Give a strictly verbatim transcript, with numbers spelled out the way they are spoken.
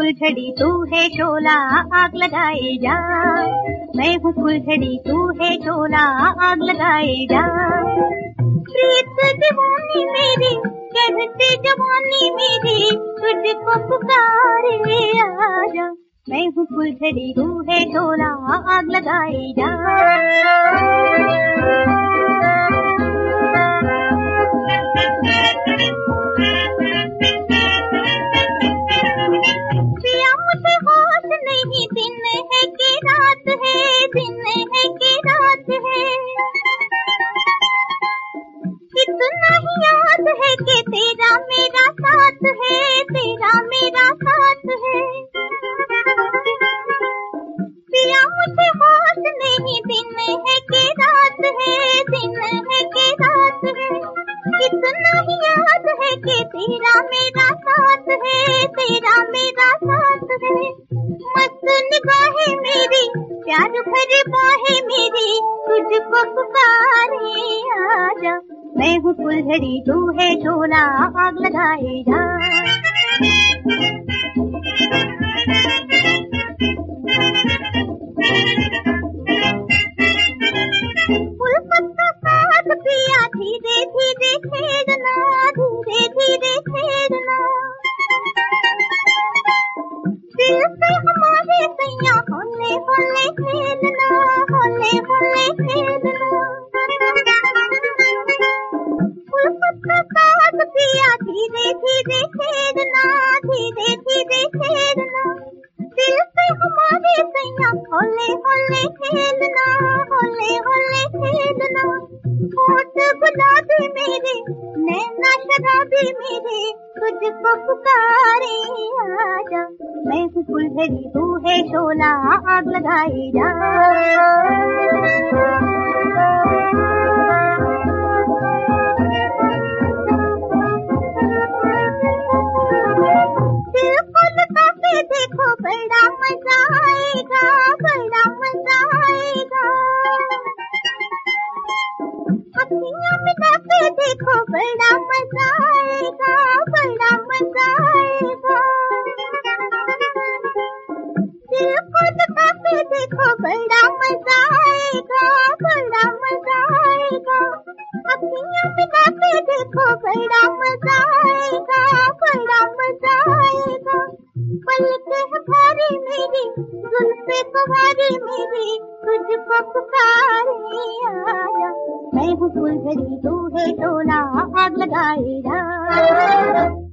फुलझड़ी तू है शोला आग लगाए जा, मैं हूँ फुलझड़ी तू है शोला आग लगाए जा। प्रीत दीवानी मेरी कहते जवानी मेरी तुझको पुकारे आजा, मैं हूँ फुलझड़ी तू है शोला आग लगाए जा। दिन है कि रात है, दिन है कि रात है, इतना ही याद है कि तेरा मेरा साथ है, तेरा मेरा साथ है। पिया मुझे होश नहीं, दिन है कि रात है, दिन है कि रात है, इतना ही याद है कि तेरा मेरा साथ है, तेरा मेरा साथ है। मस्त निगाहें मेरी प्यार भरी बाहें मेरी तुझको पुकारे आजा, मैं हूँ फुलझड़ी तू है शोला आग लगाए जा। फूल पत्ता साथ पिया धीरे धीरे छेड़ना, धीरे धीरे छेड़ना, दिल से हमारे सैया होले होले खेलना, होले होले खेलना। फूल पत्ता साथ पिया धीरे धीरे छेड़ना, धीरे धीरे छेड़ना, दिल से हमारे सैया होले होले खेलना, होले होले खेलना। होठ गुलाबी मेरे नैना शराबी मेरे तुझको पुकारे आजा, मैं हूँ फुलझड़ी तू है शोला आग लगाए जा। देखो बड़ा मजा आएगा, बड़ा मजा आएगा, अखियाँ मिला के देखो बड़ा मजा आएगा, बड़ा मजा आएगा, दिल को लगा के देखो बड़ा मजा आएगा, बड़ा मजा आएगा, अखियाँ मिला के देखो बड़ा मजा आएगा, बड़ा मजा आएगा। पलके है भारी मेरी जुल्फे कुंवारी मेरी तुझको पुकारे आजा, मैं हूँ फुलझड़ी तू है शोला आग लगाए जा।